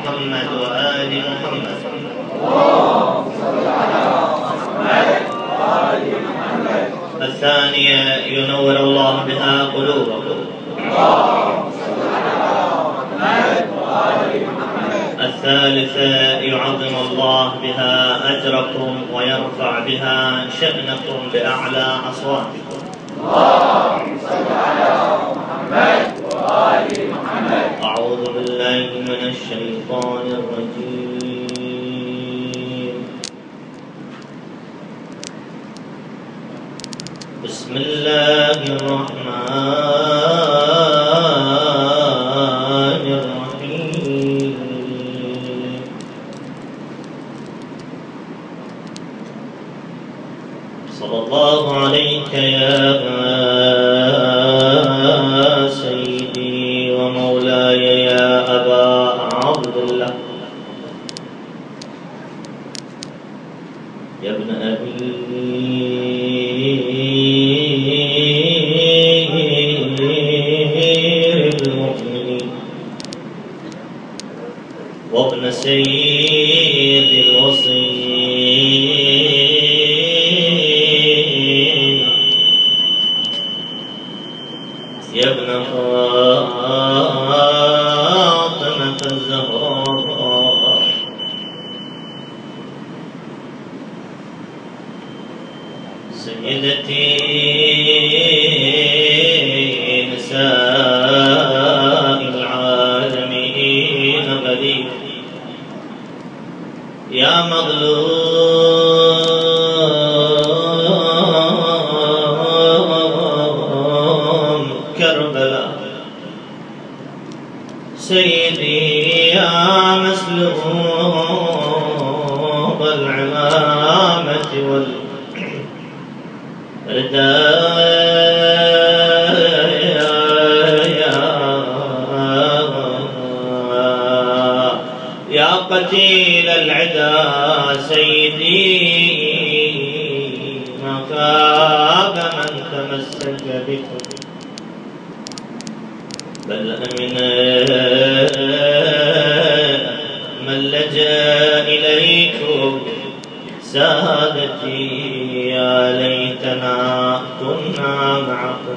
محمد وآل محمد. الثانية ينور الله بها قلوبكم. الثالثة يعظم الله بها أجركم ويرفع بها شأنكم بأعلى أصواتكم. اللهم صل على محمد وآل محمد. أعوذ بالله من الشيطان الرجيم. بسم الله الرحمن الرحيم. صلى الله عليك يا سيدي ومولاي يا أبا عبد الله يا ابن أبي المؤمنين وابن سيد الوصيين يا ابن فاطمة الزهراء سيدتي نساء العالمين غريب يا مظلوم كربلاء سيدي يا مسلوب العمامة يا قتيل العدا سيدي ما خاب من تمسك بكم بل أمن من لجأ إليكم سادتي يا ليتنا كنا معكم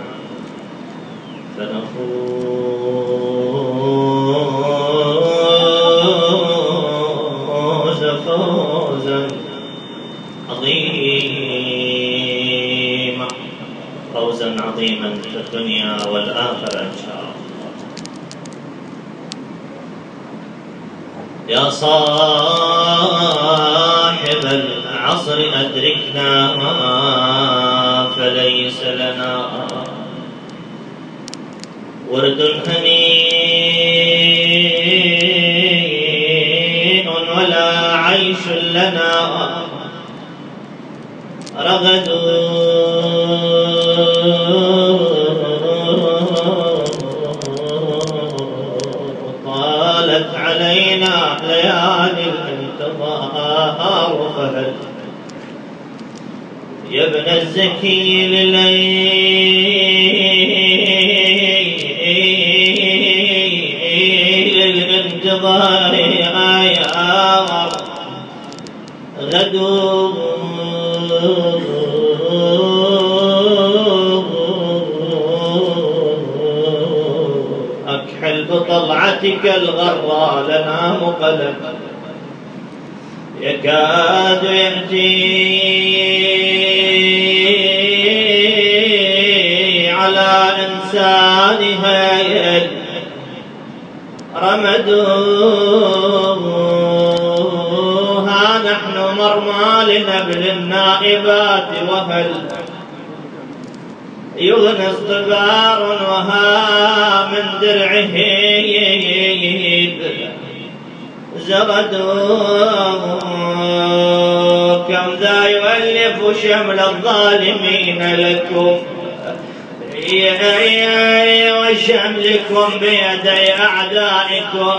فنفوز فوزا عظيما فوزا عظيما في الدنيا والآخرة إن شاء الله. يا صاحب العصر أدركنا فليس لنا ورد هنيء ولا عيش لنا رغد طالت علينا ليالي الانتظار فهل يا ابن الزكي لليل الانتظار يا غدو أكحل بطلعتك الغراء لنا مقلب يكاد يأتي على إنسانها رمدوها نحن مرمى لنبل النائبات وهل يغني اصطبار وها من درعه زردوه كم ذا يؤلف شمل الظالمين لكم وشملكم بيدي أعدائكم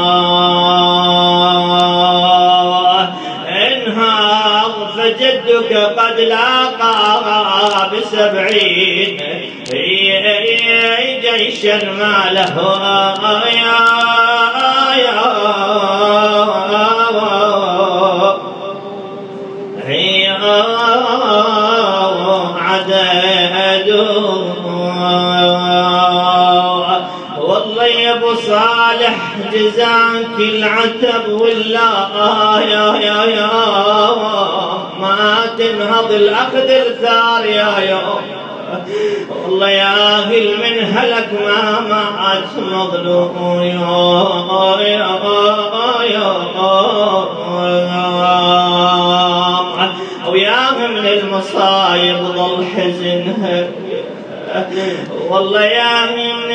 بددوا انهض فجدك جندك قد لاقى ب70 جيشا ما له عدد. والله يا ابو صالح جزاك العتب ولا ما تنهض الاخذ الثار يا يوم. والله يا اهل من هلك ما مات مظلوم وياه من المصايب ظل حزنها. والله يا من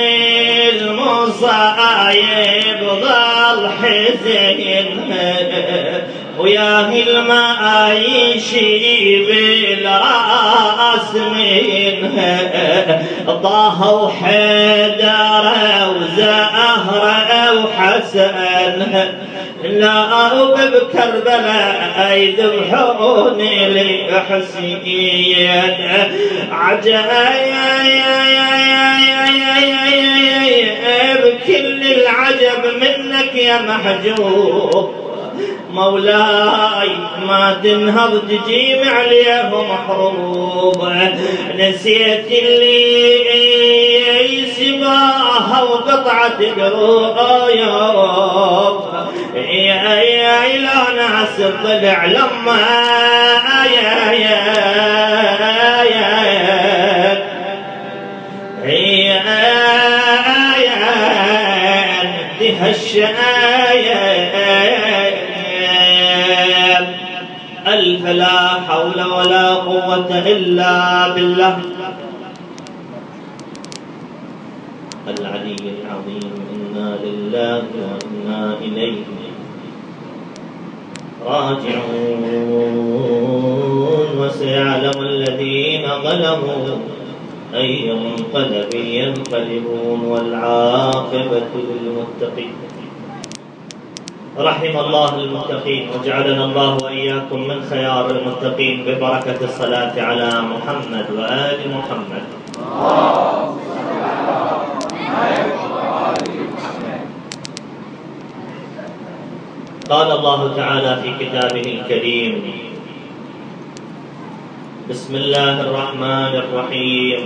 المصايب ظل حزنها ويا ما يشي بالراس منها. طه وحيدر وزهره وحسن لا بكربلاء يذبحوني لحسين. عجب كل العجب منك يا محجوب مولاي ما تنهض تجيم عليه محروب. نسيت اللي سباها وقطعت قروب يا لا ناس الضلع لما ألف لا حول ولا قوة إلا بالله العلي العظيم. إنا لله وإنا إليه راجعون. وسيعلم الذين ظلموا أي منقلب ينقلبون والعاقبة للمتقين. رحم الله المتقين وجعلنا الله وإياكم من خيار المتقين ببركة الصلاة على محمد وآل محمد. قال الله تعالى في كتابه الكريم بسم الله الرحمن الرحيم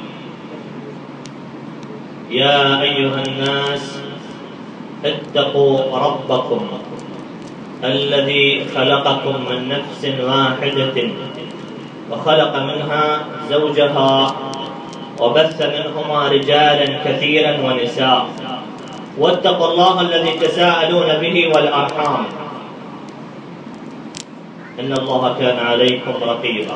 يا أيها الناس اتقوا ربكم الذي خلقكم من نفس واحدة وخلق منها زوجها وبث منهما رجالا كثيرا ونساء واتقوا الله الذي تساءلون به والأرحام إن الله كان عليكم رقيبا.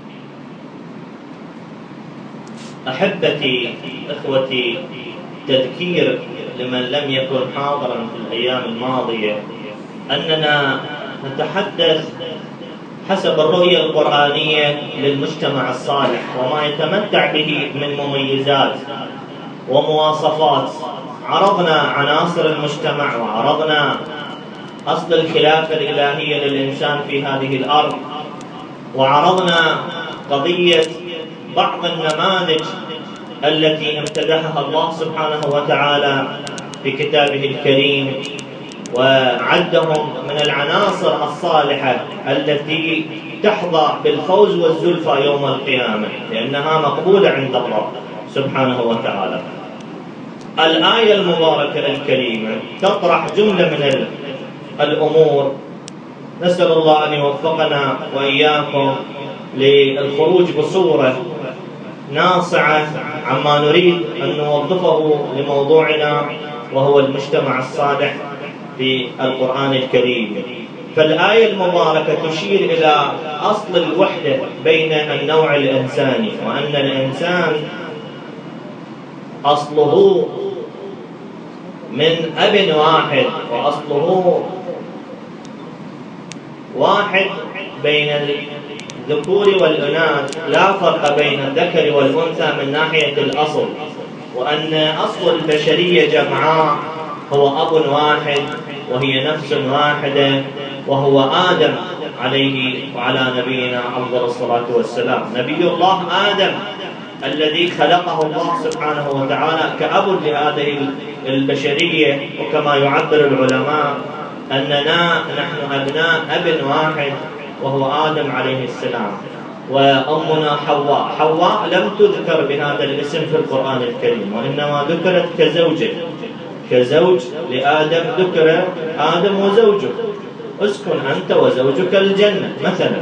أحبتي إخوتي، تذكير لمن لم يكن حاضرا في الأيام الماضية أننا نتحدث حسب الرؤية القرآنية للمجتمع الصالح وما يتمتع به من مميزات ومواصفات. عرضنا عناصر المجتمع وعرضنا أصل الخلافة الإلهية للإنسان في هذه الأرض، وعرضنا قضية بعض النماذج التي امتدحها الله سبحانه وتعالى في كتابه الكريم وعدهم من العناصر الصالحة التي تحظى بالفوز والزلفى يوم القيامة لأنها مقبولة عند الله سبحانه وتعالى. الآية المباركة الكريمة تطرح جملة من الأمور. نسأل الله أن يوفقنا وإياكم للخروج بصورة ناصعة عما نريد أن نوظفه لموضوعنا وهو المجتمع الصالح في القرآن الكريم. فالآية المباركة تشير إلى أصل الوحدة بين النوع الإنساني، وأن الإنسان أصله من أب واحد وأصله واحد بين الذكور والإناث، لا فرق بين الذكر والأنثى من ناحية الأصل، وأن أصل البشرية جمعاء هو أب واحد وهي نفس واحدة وهو آدم عليه وعلى نبينا أفضل الصلاة والسلام. نبي الله آدم الذي خلقه الله سبحانه وتعالى كأب لهذه البشرية، وكما يعبر العلماء أننا نحن أبناء أب واحد وهو آدم عليه السلام، وأمنا حواء. حواء لم تذكر بهذا الاسم في القرآن الكريم، وإنما ذكرت كزوجة، كزوج لآدم، ذكر آدم وزوجه، اسكن أنت وزوجك الجنة مثلا.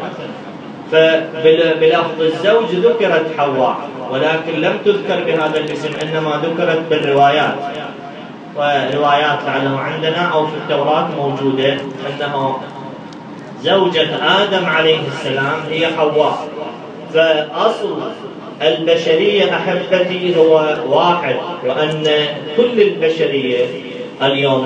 فبلفظ الزوج ذكرت حواء، ولكن لم تذكر بهذا الاسم، إنما ذكرت بالروايات. وروايات لعله عندنا أو في التوراة موجودة أنه زوجة آدم عليه السلام هي حواء. فأصل البشرية أحبتي هو واحد، وأن كل البشرية اليوم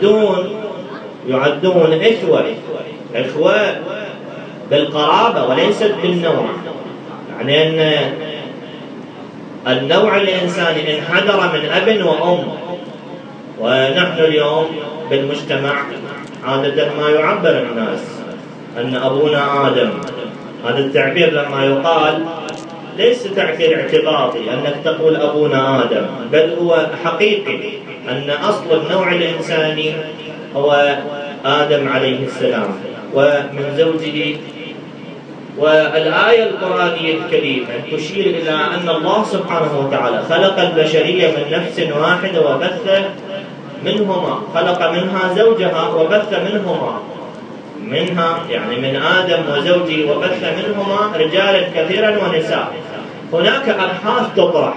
يعدون إخوة بالقرابة وليست بالنوع. يعني أن النوع الإنساني انحدر من أب وأم، ونحن اليوم بالمجتمع عادة ما يعبر الناس أن أبونا آدم. هذا التعبير لما يقال ليس تعبير اعتباطي أنك تقول أبونا آدم، بل هو حقيقي أن أصل النوع الإنساني هو آدم عليه السلام ومن زوجه. والآية القرآنية الكريمة تشير إلى أن الله سبحانه وتعالى خلق البشرية من نفس واحدة وبث منهما، خلق منها زوجها وبث منها يعني من آدم وزوجه، وبث منهما رجالا كثيرا ونساء. هناك أبحاث تطرح،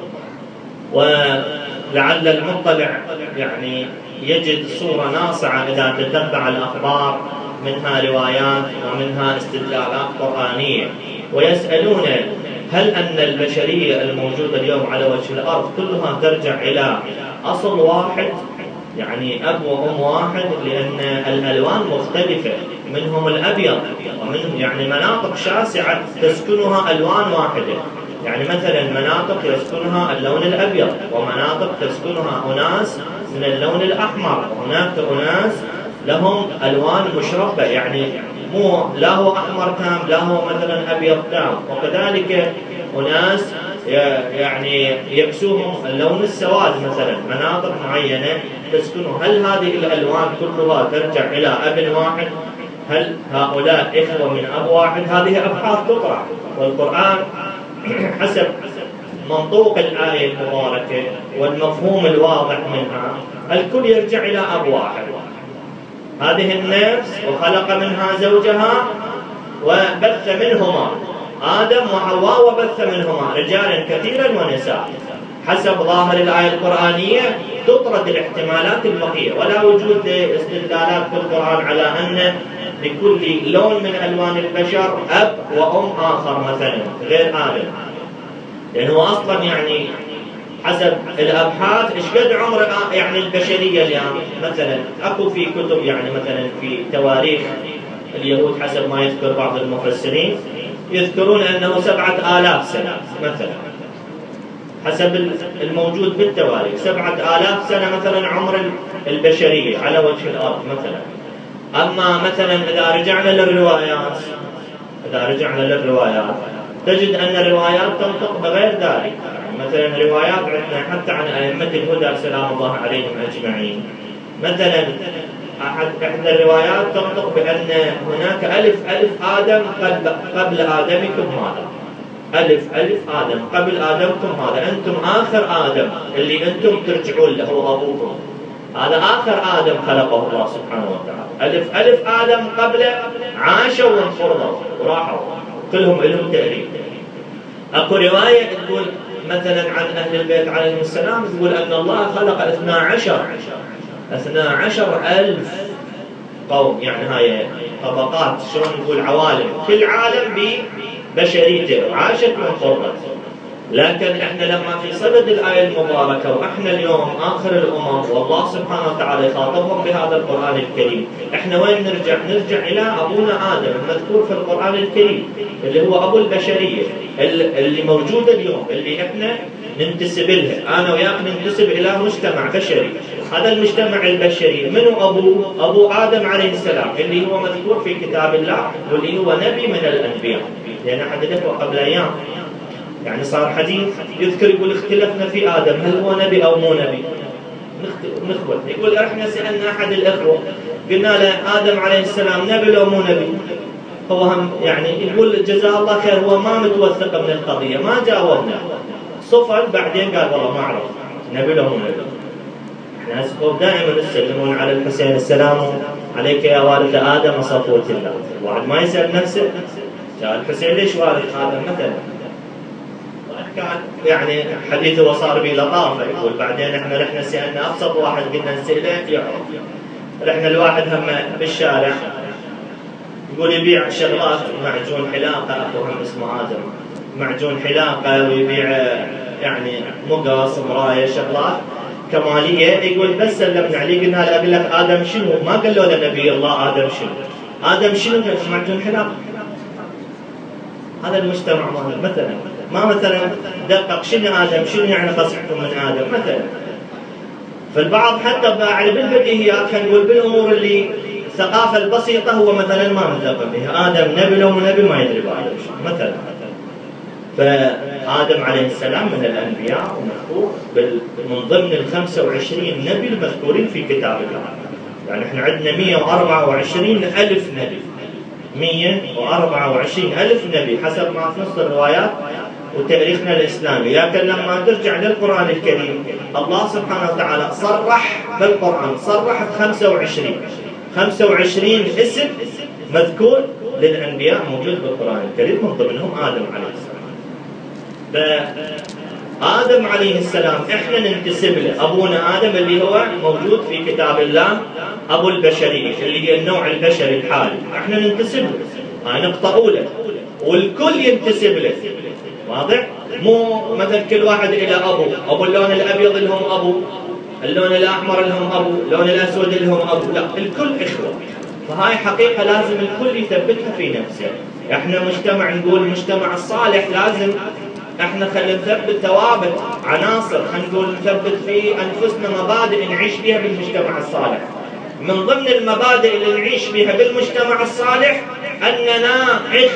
ولعل المطلع يعني يجد صورة ناصعة إذا تتبع الأخبار، منها روايات ومنها استدلالات قرآنية، ويسألون هل أن البشرية الموجودة اليوم على وجه الأرض كلها ترجع إلى أصل واحد، يعني أب وأم واحد، لأن الألوان مختلفة، منهم الأبيض ومنهم يعني مناطق شاسعة تسكنها ألوان واحدة. يعني مثلا مناطق يسكنها اللون الأبيض، ومناطق تسكنها أناس من اللون الأحمر، وهناك أناس لهم ألوان مشربة، يعني مو لا هو أحمر تام لا هو مثلا أبيض تام، وكذلك أناس يعني يكسوهم اللون السواد مثلا، مناطق معينة تسكنه. هل هذه الألوان كلها ترجع إلى أب واحد؟ هل هؤلاء إخوة من أب واحد؟ هذه أبحاث تطرح، والقرآن حسب منطوق الآية المباركة والمفهوم الواضح منها الكل يرجع إلى أب واحد. هذه النفس وخلق منها زوجها وبث منهما آدم وحواء، وبث منهما رجالا كثيرا ونساء. حسب ظاهر الآية القرآنية تطرد الاحتمالات البقية، ولا وجود استدلالات في القرآن على أن لكل لون من ألوان البشر أب وأم آخر مثلا غير آدم، لأنه أصلا يعني حسب الأبحاث إيش قد عمر يعني البشرية اليوم. مثلا أكو في كتب يعني مثلا في تواريخ اليهود حسب ما يذكر بعض المفسرين يذكرون أنه 7000 سنة مثلا، حسب الموجود بالتواريخ 7000 سنة مثلا عمر البشرية على وجه الأرض مثلا. أما مثلا إذا رجعنا للروايات تجد أن الروايات تنطق بغير ذلك. مثلا روايات عندنا حتى عن أئمة الهدى سلام الله عليهم أجمعين، مثلا إحدى الروايات تنطق بأن هناك ألف آدم قبل آدمكم هذا، ألف آدم قبل آدمكم هذا، أنتم آخر آدم اللي أنتم ترجعون له أبوكم، هذا آخر آدم خلقه الله سبحانه وتعالى. ألف آدم قبل عاشوا وانقرضوا وراحوا كلهم لهم تأريخ. أكو رواية تقول مثلا عن أهل البيت عليهم السلام، تقول أن الله خلق 12,000 قوم، يعني هاي طبقات، شلون نقول عوالم، كل عالم ببشريته عاشت وانقرضت. لكن احنا لما في صدد الآية المباركة واحنا اليوم آخر الأمم والله سبحانه وتعالى يخاطبهم بهذا القرآن الكريم، احنا وين نرجع إلى أبونا آدم المذكور في القرآن الكريم. اللي هو أبو البشرية اللي موجودة اليوم، اللي إحنا ننتسب لها، أنا وياك ننتسب إلى مجتمع بشري. هذا المجتمع البشري منو أبوه؟ أبو آدم عليه السلام، اللي هو مذكور في كتاب الله، واللي هو نبي من الأنبياء. لأن أحد الأخوة قبل أيام يعني صار حديث يذكر يقول اختلفنا في آدم، هل هو نبي أو مو نبي؟ نخبط يقول احنا سألنا أحد الأخوة قلنا له آدم عليه السلام نبي لو مو نبي؟ هو هم يعني يقول جزاه الله خير، هو ما متوثق من القضية، ما جاوبنا، صفر بعدين قال والله ما أعرف نبي لو مو نبي. احنا دائما يسلمون على الحسين السلام عليك يا والد آدم صفوة الله. واحد ما يسأل نفسه يا الحسين ليش والد آدم مثلا؟ كان يعني حديثه وصار به لطافه، يقول بعدين احنا رحنا سالنا ابسط واحد قلنا نساله يعرف. رحنا الواحد هم بالشارع يقول يبيع شغلات، معجون حلاقه، اخوهم اسمه ادم، معجون حلاقه، ويبيع يعني مقص، مرايه، شغلات كماليه. يقول بس سلمنا عليه قلنا له اقول لك ادم شنو؟ ما قالوا له نبي الله ادم شنو؟ ادم شنو؟ معجون حلاقه. هذا المجتمع مثلا ما مثلا دقق شنو آدم، شنو يعني قصدكم من آدم مثلا. فالبعض حتى بالبديهيات كان يقول بالأمور اللي الثقافة البسيطة هو مثلا ما مثقف بها، آدم نبي لو نبي ما يدري بآدم مثلا. فآدم عليه السلام من الأنبياء ومذكور من ضمن ال 25 نبي المذكورين في كتاب الله. يعني احنا عندنا 124 ألف نبي، 124 ألف نبي حسب ما في نص الروايات وتاريخنا الإسلامي. لكن لما ترجع للقرآن الكريم الله سبحانه وتعالى صرح بالقرآن، صرح ب 25 اسم مذكور للأنبياء موجود بالقرآن الكريم، من ضمنهم آدم عليه السلام. آدم عليه السلام احنا ننتسب له، أبونا آدم اللي هو موجود في كتاب الله أبو البشرية، اللي هي النوع البشري الحالي، احنا ننتسب له، هاي نقطة أولى، والكل ينتسب له. واضح؟ مو مثل كل واحد إلى أبو اللون الأبيض لهم أبو، اللون الأحمر لهم أبو، اللون الأسود لهم أبو، لا الكل إخوة. فهاي حقيقة لازم الكل يثبتها في نفسه. احنا مجتمع نقول المجتمع الصالح، لازم احنا خلينا نثبت ثوابت، عناصر، خلينا نقول نثبت في أنفسنا مبادئ نعيش بها بالمجتمع الصالح. من ضمن المبادئ اللي نعيش بها بالمجتمع الصالح أننا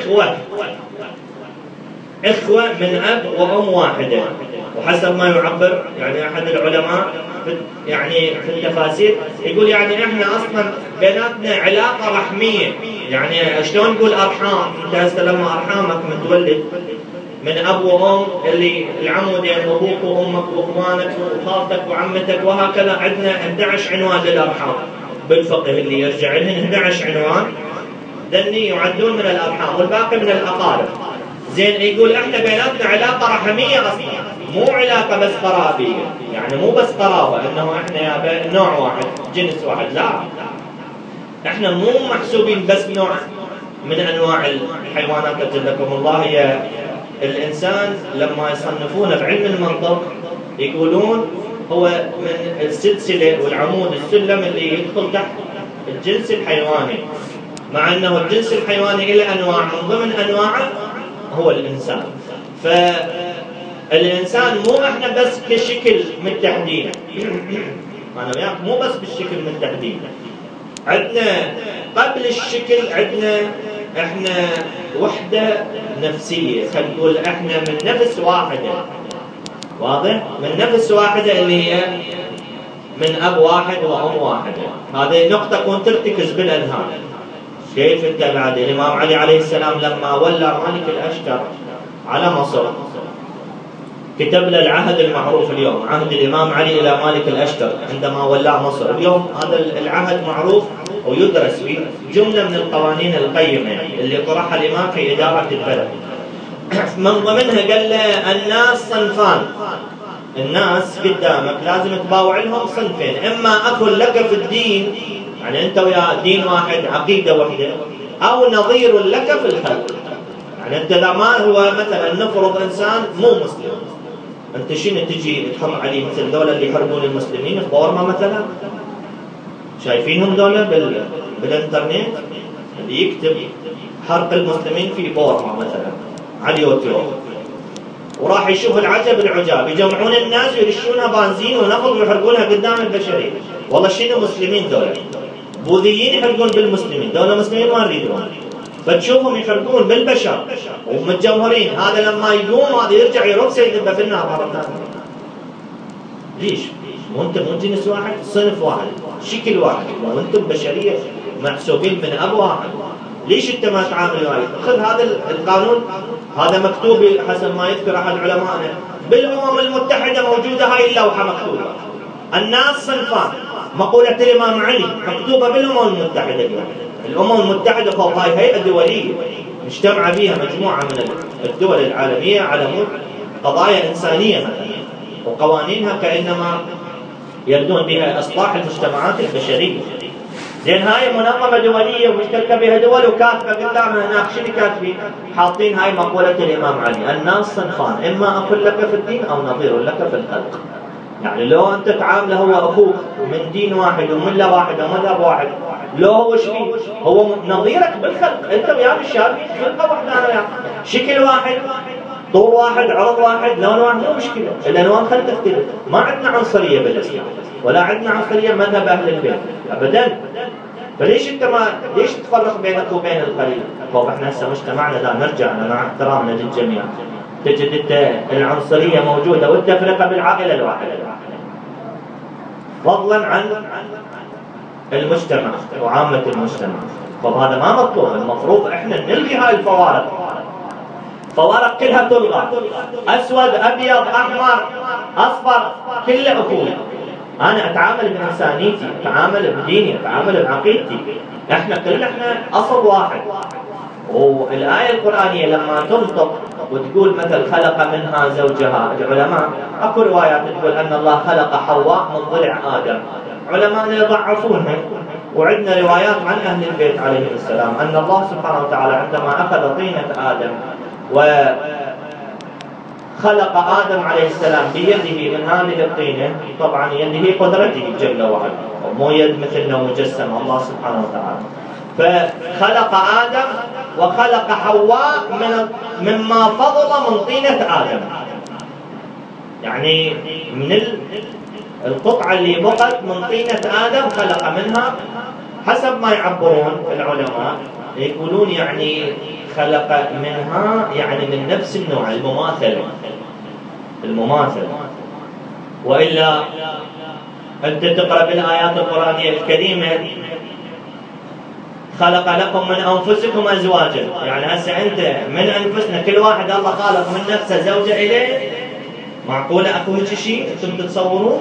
إخوة من أب وأم واحدة. وحسب ما يعبر يعني أحد العلماء يعني في التفاسير يقول يعني إحنا أصلا بيناتنا علاقة رحمية. يعني شلون نقول أرحام؟ أنت هسه لما أرحامك متولد من أب وأم، اللي العمودين أبوك وأمك وأخوانك وخالتك وعمتك وهكذا، عندنا 11 عنوان للأرحام بالفقه اللي يرجع لهم 11 عنوان، ذني يعدون من الأرحام والباقي من الأقارب. زين يقول احنا بيناتنا علاقة رحمية اصلا، مو علاقة بس قرابية، يعني مو بس قرابة انه احنا يا نوع واحد جنس واحد، لا احنا مو محسوبين بس نوع من انواع الحيوانات. اجلكم الله، هي الانسان لما يصنفونه بعلم المنطق يقولون هو من السلسلة والعمود السلم اللي يدخل تحت الجنس الحيواني، مع انه الجنس الحيواني له انواع، من ضمن انواعه هو الإنسان. فالإنسان مو إحنا بس كشكل متحدين، أنا وياك مو بس بالشكل متحدين، عندنا قبل الشكل عندنا إحنا وحدة نفسية، خلينا نقول إحنا من نفس واحدة. واضح؟ من نفس واحدة اللي هي من أب واحد وأم واحدة. هذه نقطة تكون ترتكز بالأذهان. كيف انت بعد الامام علي عليه السلام لما ولى مالك الاشتر على مصر كتب له العهد المعروف اليوم، عهد الامام علي الى مالك الاشتر عندما ولى مصر. اليوم هذا العهد معروف ويدرس فيه جمله من القوانين القيمه يعني اللي طرحها الامام في اداره البلد. من ضمنها قال له الناس صنفان، الناس قدامك لازم تباوع لهم صنفين، اما اخ لك في الدين يعني انت ويا دين واحد عقيده واحده، او نظير لك في الخلق. يعني انت لا ما هو مثلا نفرض انسان مو مسلم، انت شنو تجي تحط عليه مثل دولة اللي يحاربون المسلمين في بورما مثلا، شايفينهم دولة بالانترنت اللي يكتب حرق المسلمين في بورما مثلا، على اليوتيوب، وراح يشوف العجب العجاب، يجمعون الناس ويرشونها بنزين ونفط ويحرقونها قدام البشريه. والله شنو مسلمين دولة؟ بوذيين يحرقون بالمسلمين، دولة مسلمين ما نريدهم. فتشوفهم يحرقون بالبشر ومتجوهرين، هذا لما يقوم هذا يرجع يرقص يذبه في النار مرة ثانية. ليش؟ وانتم مو جنس واحد، صنف واحد، شكل واحد، وانتم بشريه محسوبين من اب واحد. ليش انت ما تعامل وياي؟ خذ هذا القانون، هذا مكتوب حسب ما يذكر احد علمائنا بالامم المتحده، موجوده هاي اللوحه مكتوبه. الناس صنفان، مقوله الامام علي مكتوبه بالامم المتحده اليوم. الامم المتحده فوق هاي هيئه دوليه مجتمعه بها مجموعه من الدول العالميه على مود قضايا انسانيه مثلا، وقوانينها كانما يردون بها اصلاح المجتمعات البشريه. زين هاي منظمه دوليه ومشتركه بها دول وكاتبه قدامها هناك شنو كاتبين؟ حاطين هاي مقوله الامام علي: الناس صنفان، اما اخ لك في الدين او نظير لك في الخلق. يعني لو انت تعامله هو اخوك من دين واحد ومله واحده ومذهب واحد، لو هو شبيه هو نظيرك بالخلق، انت وياه الشافعي خلقه واحده، شكل واحد، طول واحد، عرض واحد، لون واحد، مو مشكله، الالوان خل تختلف. ما عندنا عنصريه بالاسلام ولا عندنا عنصريه مذهب اهل البيت ابدا. فليش انت ليش تفرق بينك وبين القليل؟ طب احنا هسه مجتمعنا لا نرجع مع احترامنا للجميع، تجد انت العنصريه موجوده والتفرقه بالعائله الواحده، فضلا عن المجتمع وعامه المجتمع. طب هذا ما مطلوب، المفروض احنا نلغي هاي الفوارق. فوارق كلها تلغى، اسود ابيض احمر اصفر كله اخوه. انا اتعامل بانسانيتي، اتعامل بديني، اتعامل بعقيدتي، احنا كلنا اصل واحد. والايه القرانيه لما تنطق وتقول مثل خلق منها زوجها، العلماء اكو روايات تقول ان الله خلق حواء من ضلع ادم، علماء يضعفونها. وعندنا روايات عن اهل البيت عليهم السلام ان الله سبحانه وتعالى عندما اخذ طينه ادم وخلق آدم عليه السلام بيده من هذه الطينة، طبعا يده قدرته جل وعلا، مو يد مثلنا مجسم الله سبحانه وتعالى. فخلق آدم وخلق حواء مما فضل من طينة آدم، يعني من القطعة اللي بقت من طينة آدم خلق منها، حسب ما يعبرون العلماء يقولون يعني خلق منها يعني من نفس النوع المماثل. وإلا أنت تقرأ بالآيات القرآنية الكريمة: خلق لكم من أنفسكم أزواجا، يعني هسه أنت من أنفسنا كل واحد الله خالق من نفسه زوجة إليه. معقولة أكو هيك شيء أنتم تتصورون؟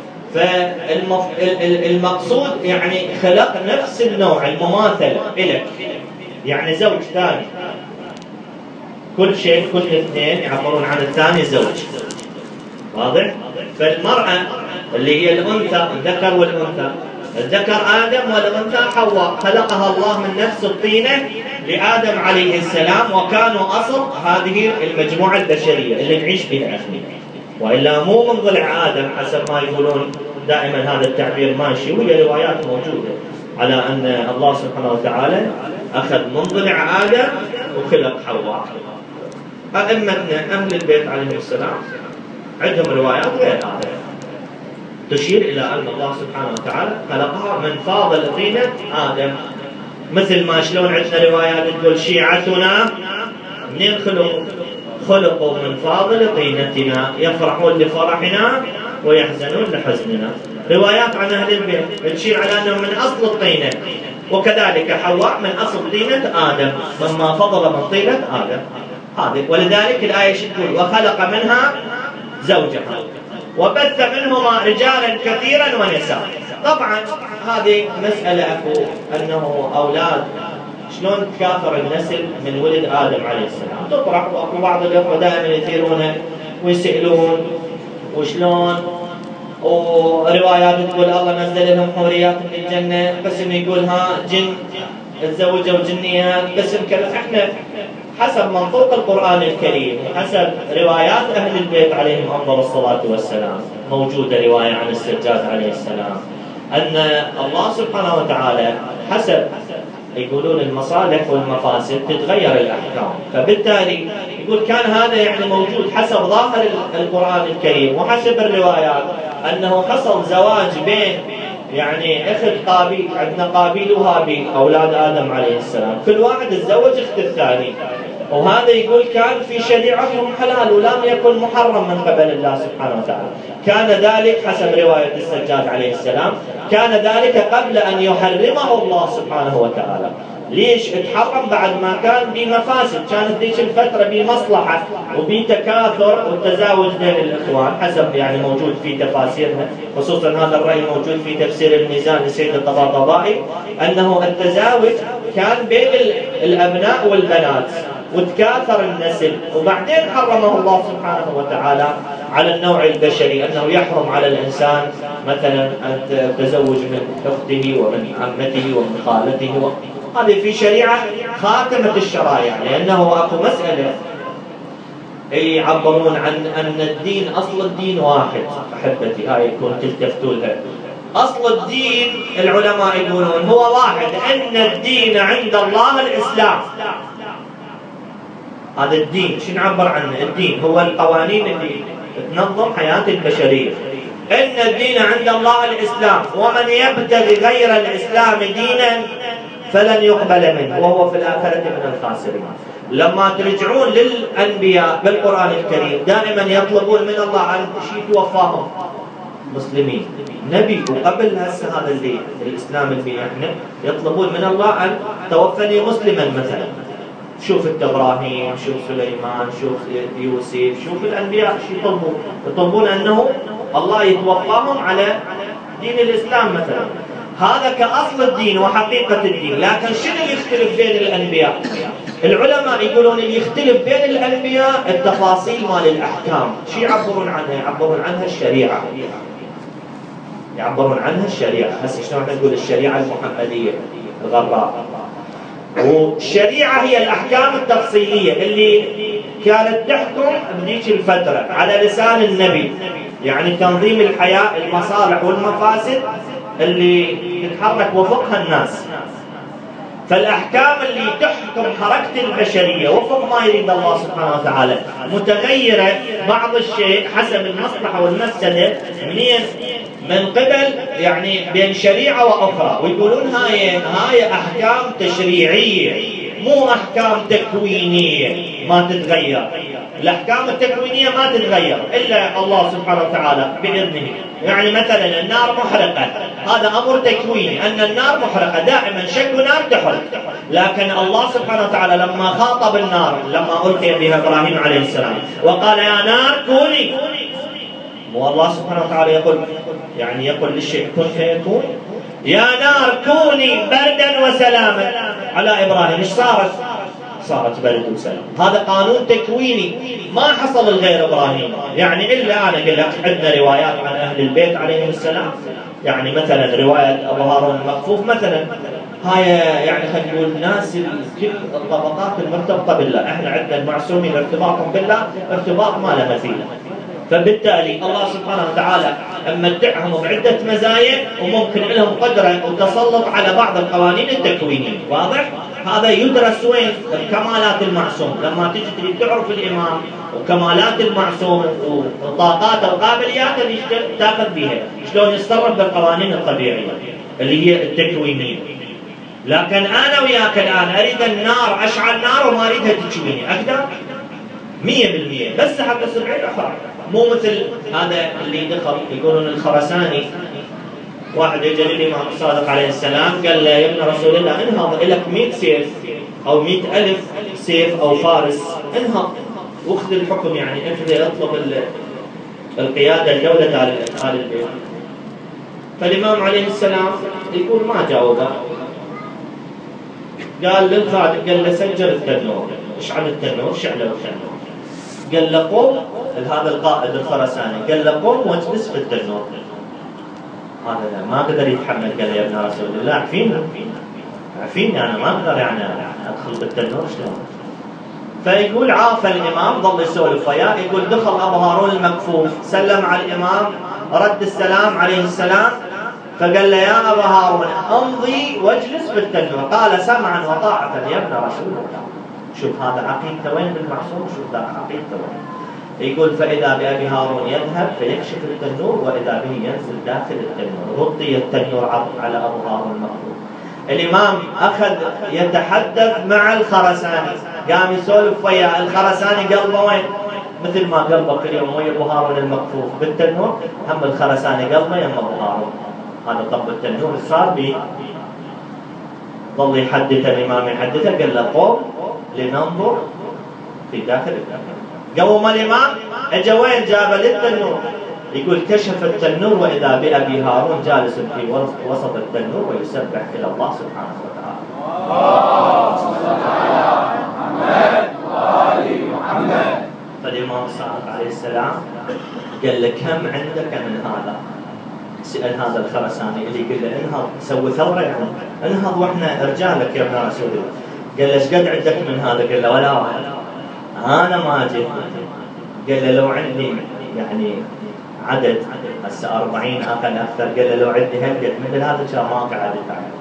فالمقصود يعني خلق نفس النوع المماثل إلك، يعني زوج ثاني، كل شيء، كل اثنين يعبرون عن الثاني زوج، واضح؟ فالمرأة اللي هي الأنثى، الذكر والأنثى، الذكر آدم والأنثى حواء، خلقها الله من نفس الطينة لآدم عليه السلام، وكانوا أصل هذه المجموعة البشرية اللي نعيش فيها احنا. وإلا مو من ضلع آدم حسب ما يقولون دائما، هذا التعبير ماشي، وهي روايات موجودة على أن الله سبحانه وتعالى أخذ من ضلع آدم وخلق حواء. أئمتنا أهل البيت عليهم السلام عندهم روايات غير هذا تشير إلى أن الله سبحانه وتعالى خلقها من فاضل طينة آدم، مثل ما شلون عندنا روايات تقول شيعتنا منين خلقوا من فاضل طينتنا، يفرحون لفرحنا ويحزنون لحزننا. روايات عن أهل البيت تشير على أنهم من أصل الطينة، وكذلك حواء من أصل طينة آدم مما فضل من طينة آدم هذه. ولذلك الآية تقول: وخلق منها زوجها وبث منهما رجالا كثيرا ونساء. طبعا هذه مسألة أكو أنه أولاد شلون تكاثر النسل من ولد آدم عليه السلام، تطرح. وأكو بعض الأخوة دائما يثيرون ويسألون وشلون، وروايات تقول الله نزل لهم حوريات من الجنة، قسم يقول ها جن تزوجوا جنيات، قسم كذا. احنا حسب منطوق القرآن الكريم وحسب روايات أهل البيت عليهم أفضل الصلاة والسلام، موجودة رواية عن السجاد عليه السلام أن الله سبحانه وتعالى حسب يقولون المصالح والمفاسد تتغير الأحكام، فبالتالي يقول كان هذا يعني موجود حسب ظاهر القرآن الكريم وحسب الروايات، أنه حصل زواج بين يعني أخت قابيل، عندنا قابيل وهابيل أولاد آدم عليه السلام، كل واحد تزوج أخت الثاني، وهذا يقول كان في شريعتهم حلال ولم يكن محرم من قبل الله سبحانه وتعالى. كان ذلك حسب رواية السجاد عليه السلام، كان ذلك قبل أن يحرمه الله سبحانه وتعالى. ليش اتحرم؟ بعد ما كان بمفاسد، كانت ذيك الفترة بمصلحة وبتكاثر والتزاوج بين الإخوان، حسب يعني موجود في تفاسيرنا، خصوصا هذا الرأي موجود في تفسير الميزان لسيد الطباطبائي، أنه التزاوج كان بين الأبناء والبنات وتكاثر النسل، وبعدين حرمه الله سبحانه وتعالى على النوع البشري، أنه يحرم على الإنسان مثلا التزوج من أخته ومن عمته ومن خالته. هذه في شريعة خاتمة الشرائع، لأنه أكو مسألة يعبرون عن أن الدين، أصل الدين واحد. أحبتي هاي كنت تلتفتوا لها، أصل الدين العلماء يقولون هو واحد، أن الدين عند الله الإسلام. هذا الدين شو نعبر عنه؟ الدين هو القوانين اللي تنظم حياة البشرية. إن الدين عند الله الإسلام، ومن يبتغي غير الإسلام دينا فلن يقبل منه وهو في الآخرة من الخاسرين. لما ترجعون للأنبياء بالقرآن الكريم دائما يطلبون من الله أن يتوفاهم مسلمين. نبي وقبل هسه هذا اللي الإسلام اللي احنا يطلبون من الله أن توفني مسلما مثلا. شوف إبراهيم، شوف سليمان، شوف يوسف، شوف الأنبياء شو يطلبون أنه الله يتوفاهم على دين الإسلام مثلا. هذا كأصل الدين وحقيقة الدين. لكن شنو اللي يختلف بين الأنبياء؟ العلماء يقولون اللي يختلف بين الأنبياء التفاصيل مال الأحكام. شو يعبرون عنها؟ يعبرون عنها الشريعة، يعبرون عنها الشريعة. هسه شلون نقول الشريعة المحمدية الغراء، والشريعة هي الأحكام التفصيلية اللي كانت تحكم بذيك الفترة على لسان النبي، يعني تنظيم الحياة، المصالح والمفاسد اللي تتحرك وفقها الناس. فالأحكام اللي تحكم حركة البشرية وفق ما يريد الله سبحانه وتعالى متغيرة بعض الشيء حسب المصلحة والمفسدة من قبل يعني بين شريعة وأخرى. ويقولون هاي أحكام تشريعية مو أحكام تكوينية ما تتغير. الأحكام التكوينية ما تتغير إلا الله سبحانه وتعالى بإذنه. يعني مثلا النار محرقة، هذا أمر تكويني أن النار محرقة، دائما شك نار تحرق. لكن الله سبحانه وتعالى لما خاطب النار لما ألقي بها إبراهيم عليه السلام وقال يا نار كوني، والله سبحانه وتعالى يقول للشيء كن فيكون. يا نار كوني بردا وسلاما على إبراهيم، ايش صارت برد وسلام. هذا قانون تكويني ما حصل لغير إبراهيم. يعني إلا أنا أقول لك عندنا روايات عن أهل البيت عليهم السلام، يعني مثلا رواية أبو هارون المكفوف مثلا، هاي يعني خلينا نقول ناس كل الطبقات المرتبطة بالله. احنا عندنا المعصومين ارتباطهم بالله ارتباط ما له مثيل. فبالتالي الله سبحانه وتعالى ممتعهم بعدة مزايا وممكن لهم قدرة وتسلط على بعض القوانين التكوينية. واضح؟ هذا يدرس وين؟ كمالات المعصوم. لما تجي تعرف الإمام وكمالات المعصوم وطاقاته وقابلياته اللي تاخذ بها شلون يتصرف بالقوانين الطبيعية اللي هي التكوينية. لكن أنا وياك الآن أريد النار، أشعل نار وما أريدها تكويني، أقدر 100%، بس حتى 70 أخرى. مو مثل هذا اللي دخل يقولون الخرساني. واحد اجى للإمام الصادق عليه السلام قال له يا ابن رسول الله انهض لك 100 سيف أو 100,000 سيف أو فارس، انهض واخذ الحكم، يعني اطلب القيادة الدولة آل البيت. فالإمام عليه السلام يقول ما جاوبه. قال للخادم قال له سجل التنور، اشعل التنور، شعله التنور. قال له قم، هذا القائد الخرساني قال له قم واجلس في التنور. هذا ما قدر يتحمل، قال يا ابن رسول الله عفيني انا ما اقدر يعني ادخل بالتنور شلون. فيقول عاف الامام، ظل يسولف وياه. يقول دخل ابو هارون المكفوف سلم على الامام، رد السلام عليه السلام، فقال له يا أبا هارون امضي واجلس في التنور. قال سمعا وطاعة يا ابن رسول الله. شوف هذا عقيدته وين بالمعصوم، شوف ذا عقيدته وين. يقول فإذا بأبي هارون يذهب فيكشف التنور وإذا به ينزل داخل التنور. غطي التنور على أبو هارون المخلوق. الإمام أخذ يتحدث مع الخرساني، قام يسولف ويا الخرساني. قلبه وين؟ مثل ما قلبك اليوم ويا أبو هارون المكفوف بالتنور، هم الخرساني قلبه يم أبو هارون. هذا طب التنور صار به. ظل يحدث الإمام يحدثه، قال له قوم لننظر في داخل التنور. قوم الإمام اجا وين؟ جاب للتنور. يقول كشف التنور وإذا بأبي هارون جالس في وسط التنور ويسبح إلى الله سبحانه وتعالى. فالإمام الصادق عليه السلام قال له كم عندك من هذا؟ سأل هذا الخرساني اللي قال له انهض سوي ثورة، يعني انهض واحنا رجالك يا ابن رسول الله. قال له ايش قد عندك من هذا؟ قال له ولا واحد، انا ما جيت. قال له لو عندي يعني عدد هسه 40 اقل اكثر. قال له لو عندي هالقد مثل هذا كان ما قعدت.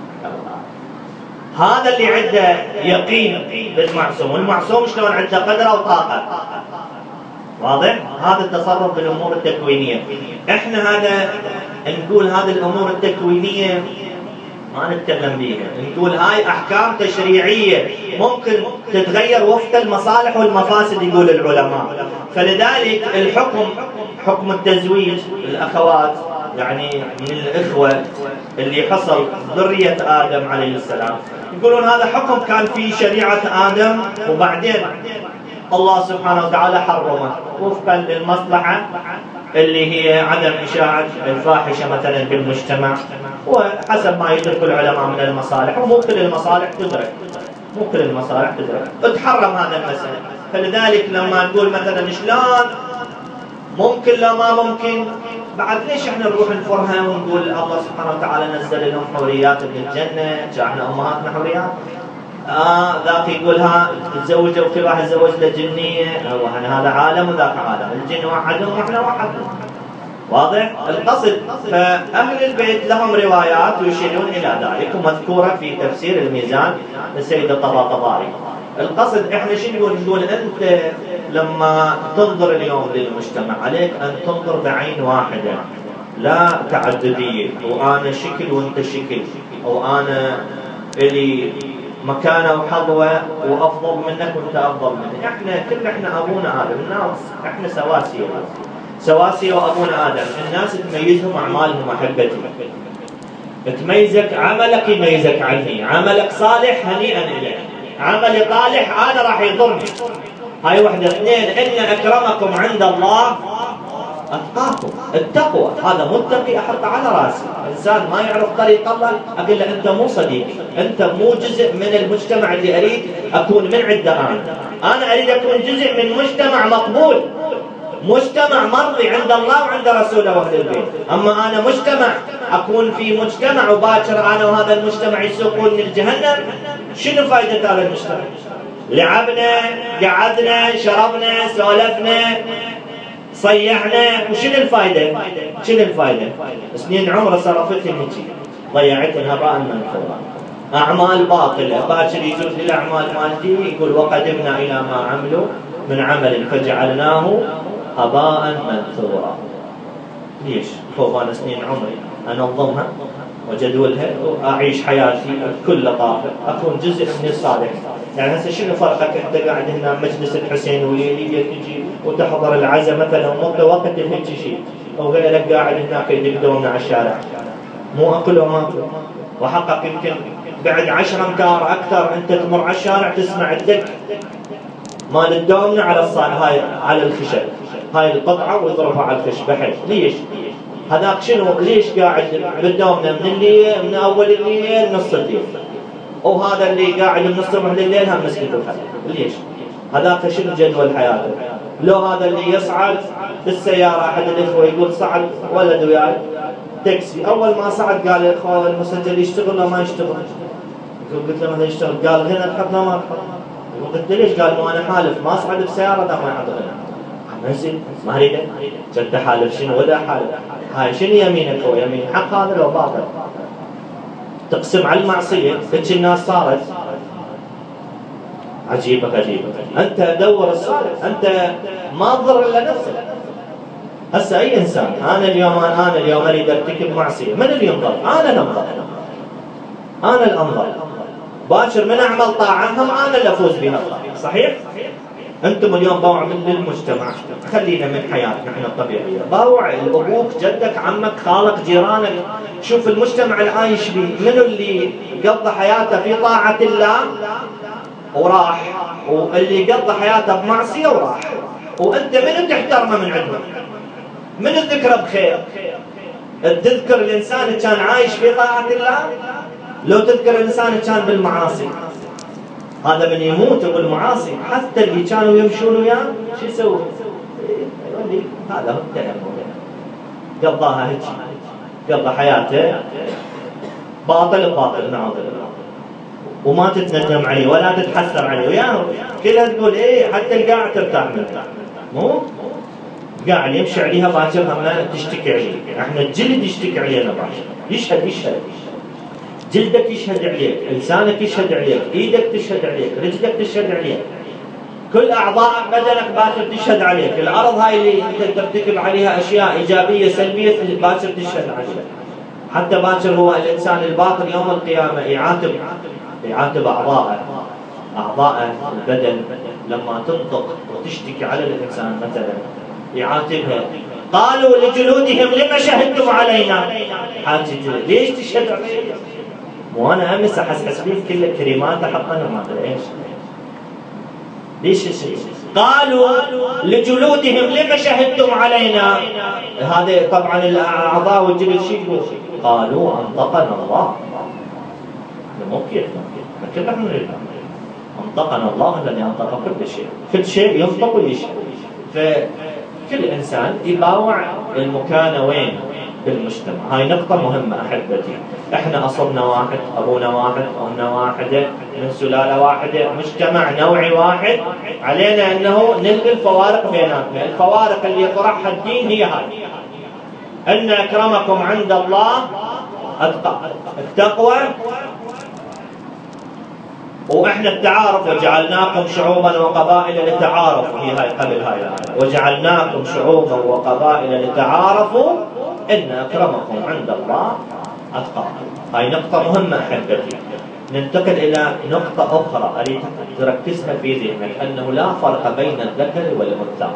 هذا اللي عنده يقين بالمعصوم. والمعصوم شلون عنده قدره وطاقه. واضح؟ هذا التصرف بالامور التكوينيه. احنا هذا نقول هذه الامور التكوينيه ما نتكلم بيها، نقول هاي احكام تشريعيه ممكن تتغير وفق المصالح والمفاسد يقول العلماء. فلذلك الحكم حكم التزويج الاخوات يعني من الاخوه اللي حصل ذريه ادم عليه السلام، يقولون هذا حكم كان في شريعه ادم وبعدين الله سبحانه وتعالى حرمه وفقا للمصلحه اللي هي عدم إشاعة الفاحشة مثلا في المجتمع، وحسب ما يدرك العلماء من المصالح. ومو كل المصالح تدرك، مو كل المصالح تدرك، تحرم هذا المسألة. فلذلك لما نقول مثلا شلون ممكن لا ما ممكن، بعد ليش احنا نروح نفرها ونقول الله سبحانه وتعالى نزل لهم حوريات من الجنة، جعلنا أمهاتنا حوريات. ذاك يقولها تزوجوا كل واحد زوج له جنيه، هذا عالم وذاك عالم، الجن وحدهم واحنا وحدهم. واضح؟ القصد فأهل البيت لهم روايات يشيرون إلى ذلك ومذكورة في تفسير الميزان للسيد الطباطبائي. القصد احنا شو نقول؟ نقول انت لما تنظر اليوم للمجتمع عليك ان تنظر بعين واحدة، لا تعددية، وانا شكل وانت شكل، او انا الي مكانه وحظوه وافضل منك وانت افضل مني. احنا ابونا ادم، الناس احنا سواسية وابونا ادم. الناس تميزهم اعمالهم احبتي، تميزك عملك يميزك عني، عملك صالح هنيئا اليك، عملي طالح انا راح يضرني. هاي وحده. اثنين، ان اكرمكم عند الله اتقاكم. التقوى هذا متقي احط على راسي. انسان ما يعرف طريق الله اقول له انت مو صديقي، انت مو جزء من المجتمع اللي اريد اكون من عنده. انا اريد اكون جزء من مجتمع مقبول، مجتمع مرضي عند الله وعند رسوله واهل البيت. اما انا مجتمع اكون في مجتمع وباكر انا وهذا المجتمع يسوقوني للجهنم، شنو فائده هذا المجتمع؟ لعبنا، قعدنا، شربنا، سولفنا، صيحنا، وشنو الفائده؟ شنو الفائده؟ سنين عمره صرفتها هيجي، ضيعتها هباء منثورا. اعمال باطله، باكر يجوز للاعمال مالتي يقول وقدمنا الى ما عملوا من عمل فجعلناه هباء منثورا. ليش؟ خوف انا سنين عمري انظمها وجدولها واعيش حياتي بكل لطافه، اكون جزء من الصالح. يعني هسه شنو فرقك انت قاعد هنا مجلس الحسين وليلي تجي وتحضر العزاء مثلا ومضي وقت هيك شيء، وغيرك قاعد هناك يدقدون على الشارع، مو اكل وما اكل. وحقق يمكن بعد 10 امتار اكثر انت تمر على الشارع تسمع الدق مال الدومنه هاي على الخشب، هاي القطعه ويضربها على الخشب بحيث. ليش؟ هذاك شنو؟ ليش قاعد بالدومنه من الليل، من اول الليل نص الليل، وهذا اللي قاعد من نص الليل هم مسكت الخلق. ليش؟ هذاك شنو جدول حياته؟ لو هذا اللي يصعد بالسياره احد الاخوه يقول صعد ولد وياي تاكسي، اول ما صعد قال يا اخوان المسجل يشتغل ولا ما يشتغل؟ قلت له ماذا يشتغل؟ قال هنا تحط ما تحط. قلت له ليش؟ قال مو انا حالف ما اصعد بسياره ما يعطينا. منزل ما اريده، كنت حالف شنو ولا حالف، هاي شنو يمينك؟ هو يمين حق هذا لو باطل؟ تقسم على المعصيه، هيك الناس صارت. عجيبك عجيبك، انت دور الصالح، انت ما تضر الا نفسك. هسه اي انسان، انا اليوم اريد ارتكب معصيه، من اللي ينظر؟ انا الانظر، انا الانظر. باكر من اعمل طاعه هم انا اللي افوز بها الطاعه، صحيح؟ انتم اليوم باوع من للمجتمع، خلينا من حياتنا احنا الطبيعيه، باوع ابوك، جدك، عمك، خالك، جيرانك، شوف المجتمع اللي عايش به، منو اللي قضى حياته في طاعه الله وراح، واللي قضى حياته بمعصيه وراح، وانت منو تحترمه من عندهم؟ منو تذكره بخير؟ تذكر الانسان اللي كان عايش في طاعه الله لو تذكر الانسان اللي كان بالمعاصي؟ هذا من يموت بالمعاصي حتى اللي كانوا يمشون وياه شو يسوي؟ يقول لي هذا هو التنمر، قضاها هيك، قضى حياته باطل بباطل، نعوذ بالله، وما تتندم عليه ولا تتحسر عليه، وياه كلها تقول ايه، حتى القاع ترتاح منه، مو قاعد يمشي عليها باكر هم تشتكي عليه. احنا الجلد يشتكي علينا باكر، يشهد جلدك يشهد عليك، لسانك يشهد عليك، ايدك تشهد عليك، رجلك تشهد عليك، كل اعضاء بدنك باكر تشهد عليك. الارض هاي اللي انت ترتكب عليها اشياء ايجابيه سلبيه باكر تشهد عليك. حتى باكر هو الانسان الباطل يوم القيامه يعاتب اعضاءه البدن لما تنطق وتشتكي على الانسان مثلا، يعاتبها. قالوا لجلودهم لما شهدتم علينا؟ حاجة ليش تشهد علينا؟ وانا امس احس بيه كل كريمات حطنا ما ادري ايش. ليش الشيء؟ قالوا لجلودهم لما شهدتم علينا؟ هذا طبعا الاعضاء والجلد شو يقول؟ قالوا انطقنا الله. مو كيف كلنا نريد انطقنا الله الذي انطق كل شيء ينطق ويشهد. فكل انسان يباوع المكان وين بالمجتمع. هاي نقطة مهمة أحبتي. احنا أصلنا واحد، أبونا واحد، أمنا واحدة، من سلالة واحدة، مجتمع نوعي واحد، علينا أنه نلغي الفوارق بيناتنا. الفوارق اللي يطرحها الدين هي هاي: أن أكرمكم عند الله التقوى، واحنا التعارف، وجعلناكم شعوبا وقبائل لتعارفوا، هي هاي قبل هاي الآية، وجعلناكم شعوبا وقبائل لتعارفوا ان اكرمكم عند الله اتقاكم. هاي نقطة مهمة احبتي. ننتقل الى نقطة اخرى اريد تركزها في ذهنك، انه لا فرق بين الذكر والانثى.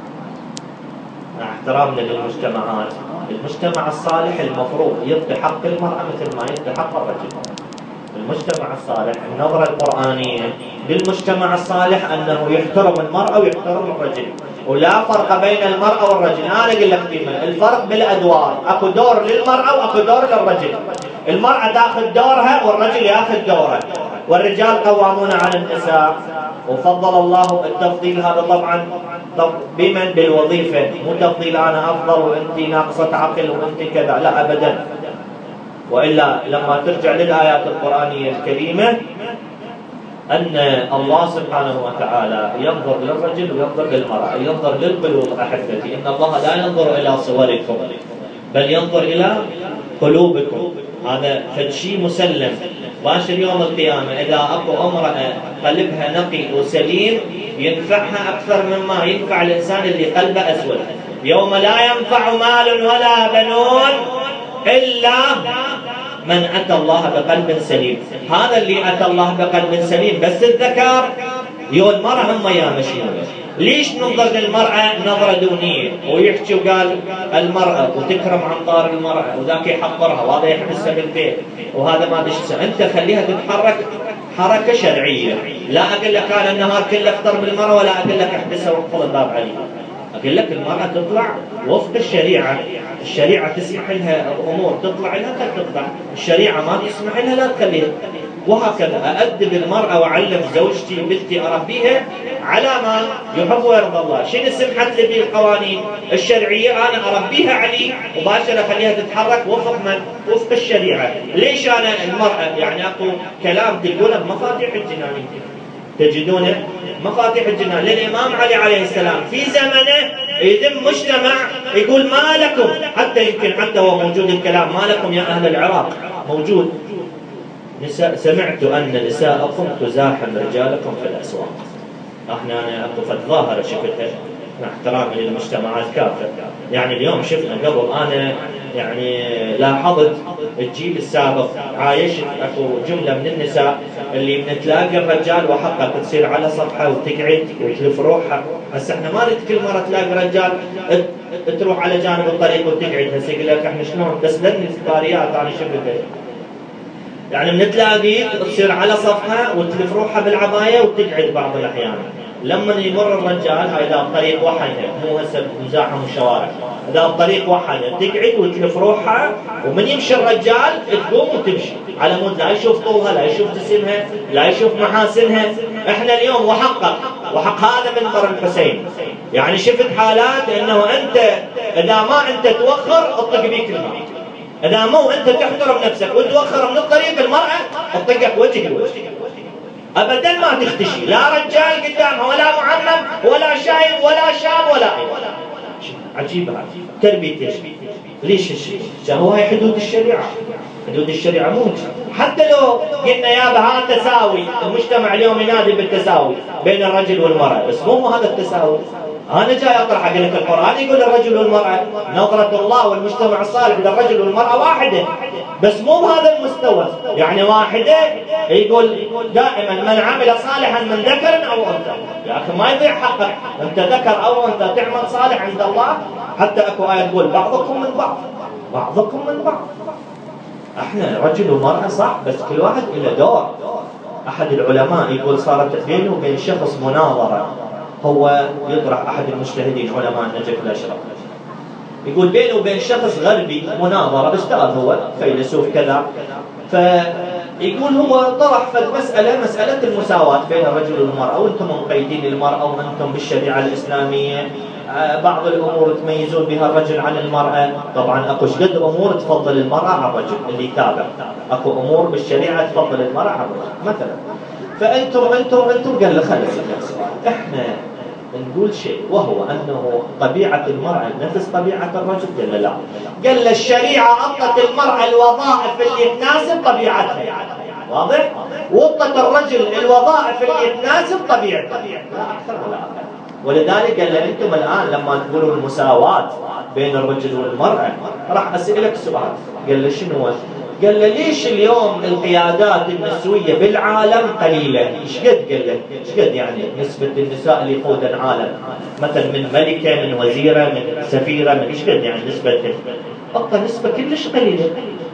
مع احترامنا للمجتمعات، المجتمع الصالح المفروض يعطي حق المرأة مثل ما يعطي حق الرجل. المجتمع الصالح، النظرة القرآنية للمجتمع الصالح أنه يحترم المرأة ويحترم الرجل، ولا فرق بين المرأة والرجل. أنا أقول لك دائما الفرق بالأدوار، أكو دور للمرأة وأكو دور للرجل. المرأة تأخذ دورها والرجل يأخذ دوره، والرجال قوامون على النساء. وفضل الله التفضيل هذا طبعا بمن؟ بالوظيفة، مو تفضيل أنا أفضل وأنت ناقصة عقل وأنت كذا، لا أبدا. وإلا لما ترجع للآيات القرآنية الكريمة أن الله سبحانه وتعالى ينظر للرجل وينظر للمرأة، ينظر للقلوب أحبتي. إن الله لا ينظر إلى صوركم بل ينظر إلى قلوبكم. هذا فشيء مسلم. باشر يوم القيامة إذا أكو امرأة قلبها نقي وسليم ينفعها أكثر مما ينفع الإنسان اللي قلبه أسود. يوم لا ينفع مال ولا بنون إلا من أتى الله بقلب سليم. هذا اللي أتى الله بقلب سليم. بس الذكر يو المرأة هم يا مشيون. ليش ننظر للمرأة نظرة دونية ويحكي وقال المرأة وتكرم عن طار المرأة وذاك يحقرها وهذا يحبسها بالبيت وهذا ما تشتغل؟ أنت خليها تتحرك حركة شرعية. لا أقول لك أنا النهار كله اختر بالمرأة، ولا أقول لك احبسها واقفل الباب عليها. أقول لك المرأة تطلع وفق الشريعة. الشريعة تسمح لها أمور تطلع لها تطلع، الشريعة ما تسمح لها لا تخليها. وهكذا أأدب المرأة وأعلم زوجتي بنتي أربيها على ما يحب ويرضى الله. شنو سمحت لي بالقوانين الشرعية؟ أنا أربيها عليه مباشرة أخليها تتحرك وفق من؟ وفق الشريعة. ليش أنا المرأة يعني أكو كلام تقوله بمفاتيح الجنان تجدون مفاتيح الجنان للإمام علي عليه السلام في زمنه يذم مجتمع يقول ما لكم، حتى يمكن حتى هو موجود الكلام ما لكم يا أهل العراق موجود، سمعت أن نساءكم تزاحم رجالكم في الأسواق. أنا أكو ظاهرة شفتها مع احترامي للمجتمعات كافة، يعني اليوم شفنا قبل أنا يعني لاحظت الجيل السابق عايش اكو جملة من النساء اللي من تلاقي الرجال وحقها تصير على صفحة وتقعد وتلف روحها. هسه احنا ما نريد كل مرة تلاقي رجال تروح على جانب الطريق وتقعد. هسه يقول لك احنا شلون بس لن الفطاريات انا شفتها يعني من تلاقيك تصير على صفحة وتلف روحها بالعباية وتقعد بعض الأحيان. لما يمر الرجال هاي إذا بطريق وحدها مو هسه مزاحم الشوارع، إذا بطريق وحدها تقعد وتلف روحها، ومن يمشي الرجال تقوم وتمشي على مود لا يشوف طولها لا يشوف جسمها لا يشوف محاسنها. احنا اليوم وحق هذا منبر الحسين يعني شفت حالات انه انت اذا ما انت توخر اطق بيك الماء، اذا مو انت تحترم نفسك وتوخر من الطريق المرأة تطقك وجه الوجه ابدا ما تختشي، لا رجال قدامها ولا معمم ولا شايب ولا شاب ولا اي. عجيبه تربيه ليش الشيء؟ هو هي حدود الشريعه، حدود الشريعه مو حتى لو قلنا يا بها تساوي، المجتمع اليوم ينادي بالتساوي بين الرجل والمراه، بس مو هذا التساوي. أنا جاي أطرح أقول لك القرآن يقول الرجل والمرأة نظرة الله والمجتمع الصالح للرجل والمرأة واحدة، بس مو بهذا المستوى. يعني واحدة يقول دائما من عمل صالحا من ذكر أو أنثى، يا أخي ما يضيع حقك، أنت ذكر أو أنثى تعمل صالح عند الله. حتى أكو آية تقول بعضكم من بعض، بعضكم من بعض. احنا رجل ومرأة صح، بس كل واحد له دور. أحد العلماء يقول صارت بينه وبين شخص مناظرة، هو يطرح أحد المجتهدين علماء النجف الأشرف، يقول بينه وبين شخص غربي مناظرة، أستاذ هو فيلسوف كذا، فيقول هو طرح في المسألة مسألة المساواة بين الرجل والمرأة، وأنتم مقيدين المرأة وأنتم بالشريعة الإسلامية بعض الأمور تميزون بها الرجل عن المرأة. طبعا أكو شقد أمور تفضل المرأة عن الرجل اللي يتابع، أكو أمور بالشريعة تفضل المرأة عن الرجل مثلا. فأنتم قال له خلص احنا نقول شيء وهو أنه طبيعة المرأة نفس طبيعة الرجل. قال لا، قال الشريعة أعطت المرأة الوظائف اللي تناسب طبيعتها، واضح؟ وأعطت الرجل الوظائف اللي تناسب طبيعته، لا أكثر ولا أقل. ولذلك قال أنتم الآن لما تقولوا المساواة بين الرجل والمرأة راح أسألك سؤال. قال شنو؟ قال له ليش اليوم القيادات النسوية بالعالم قليلة؟ ايش قد؟ قال له ايش قد يعني نسبة النساء اللي يقودن العالم، مثلا من ملكة من وزيرة من سفيرة من ايش قد يعني نسبة؟ أبقى نسبة كلش قليلة.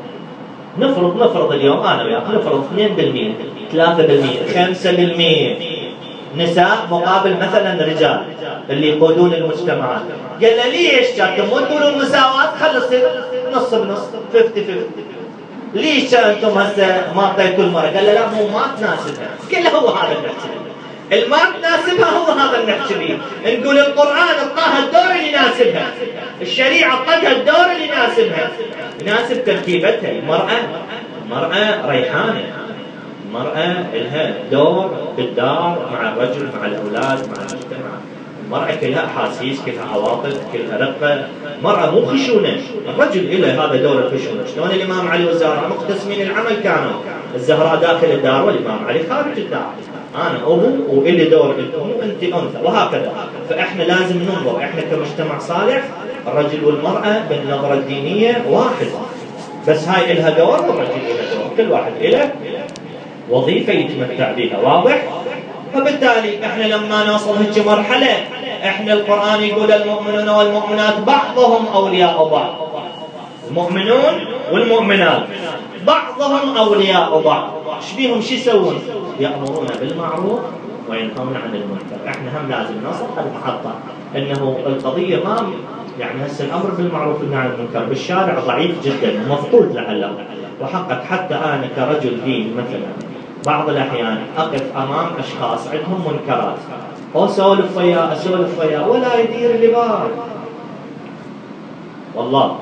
نفرض اليوم أنا وياك نفرض 2% 3% 5% نساء مقابل مثلا رجال اللي يقودون المجتمعات. قال له ليش كانتم مو تقولون مساواة؟ خلص نص بنص 50-50. ليش انتم هسه ما اعطيتوا المرأة؟ قال له لا مو ما تناسبها. قال له هو هذا النحكي الما تناسبها، هو هذا النحكي. نقول القرآن اعطاها الدور اللي يناسبها، الشريعة اعطتها الدور اللي يناسبها، يناسب تركيبتها. المرأة ريحانة، المرأة لها دور بالدار مع الرجل مع الأولاد مع المجتمع. المرأة كلها أحاسيس كلها عواطف كلها رقة، المرأة مو خشونة. الرجل له هذا دور الخشونة. شلون الإمام علي والزهراء مقتسمين العمل كانوا، الزهراء داخل الدار والإمام علي خارج الدار، أنا أبو وإلي دور الأم وأنت أنثى وهكذا. فإحنا لازم ننظر إحنا كمجتمع صالح الرجل والمرأة بالنظرة الدينية واحد، بس هاي إلها دور والرجل إلها دور، كل واحد إله وظيفة يتمتع بها، واضح؟ فبالتالي احنا لما نوصل هيك مرحلة احنا القرآن يقول المؤمنون والمؤمنات بعضهم أولياء بعض، المؤمنون والمؤمنات بعضهم أولياء بعض. ايش بيهم شو يسوون؟ يأمرون بالمعروف وينهون عن المنكر. احنا هم لازم نوصل المحطة انه القضية ما يعني هسه الأمر بالمعروف والنهي عن المنكر بالشارع ضعيف جدا ومفقود لعله. وحقك حتى أنا كرجل دين مثلا بعض الأحيان أقف أمام أشخاص عندهم منكرات أسولف وياه ولا يدير اللي بال والله.